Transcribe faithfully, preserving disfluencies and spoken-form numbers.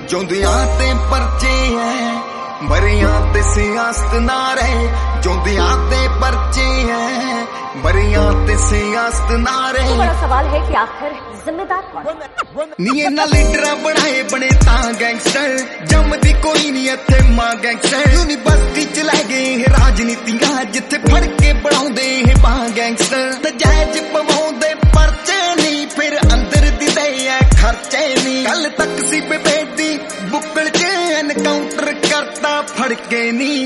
जोंदियां ते परचे है बरियां ते सियासत नारे, जोंदियां ते परचे है बरियां ते सियासत नारे। तो बड़ा सवाल है कि आखिर जिम्मेदार कौन? नी ना लीडर बनाए बने ता गैंगस्टर, जमदी कोई नहीं इत्थे मां गैंगस्टर। यूनिवर्सिटी च लै गए राजनीतियां जिथे फड़ के बनाउंदे है मां गैंगस्टर। नजायज पवाउंदे परचे नहीं फिर अंदर दी दे है खर्चे नहीं। कल तक सी बेबे दी बुक्कल च एनकाउंटर करता फड़ के नहीं।